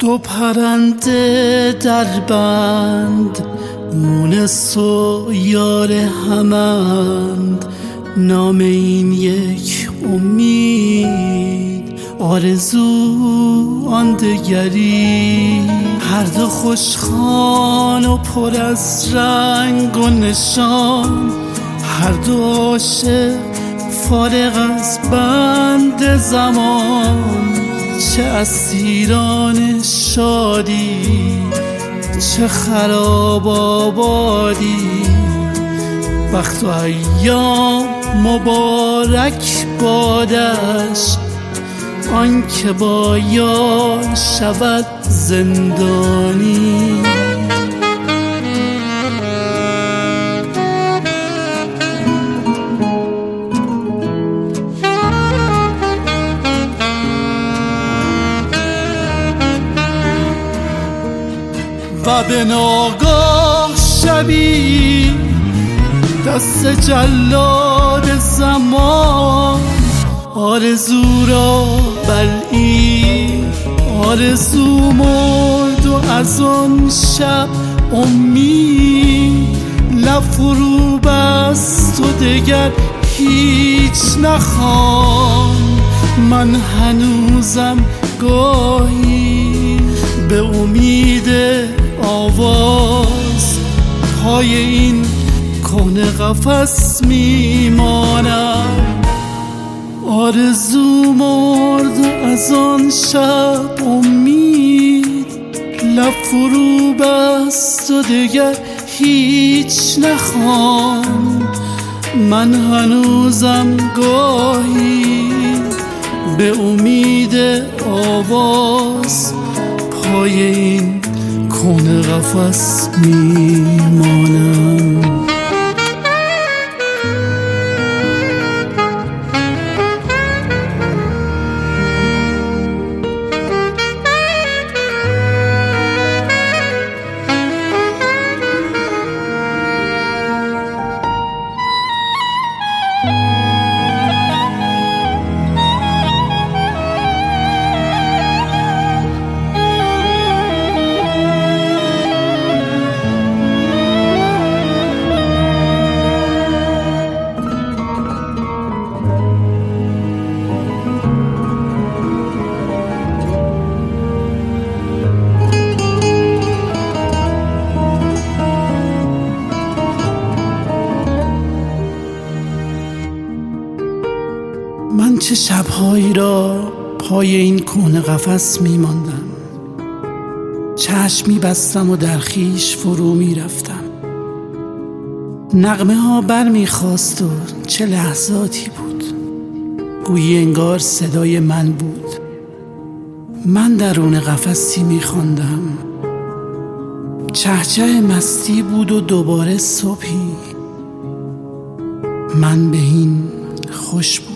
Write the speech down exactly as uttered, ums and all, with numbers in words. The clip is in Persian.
دو پرنده در بند، مونس و یار همند. نام این یک امید، آرزو آن دگری. هر دو خوشخوان و پر از رنگ و نشان، هر دو عاشق فارغ از بند زمان. چه اسیران شادی، چه خراب آبادی. وقت و ایام مبارک بادش، آن که با یار شود زندانی. و به ناگاه شبی دست جلاد زمان، آرزو را بلعید. آرزو مرد و از آن شب امید لب فرو بست و دگر هیچ نخواند. من هنوزم گاهی به امید آواز پای این کهنه قفس میمانم. آرزو مرد و از آن شب امید لب فرو بست و دگر هیچ نخواند. من هنوزم گاهی به امید آواز پای این کهنه قفس میمانم. من چه شبهایی را پای این کهنه قفس میماندم، چشم میبستم و در خویش فرو میرفتم. نغمه ها بر میخواست و چه لحظاتی بود، گویی انگار صدای من بود. من درون قفسی میخواندم، چهچه مستی بود و دوباره صبحی. من به این خوش بود.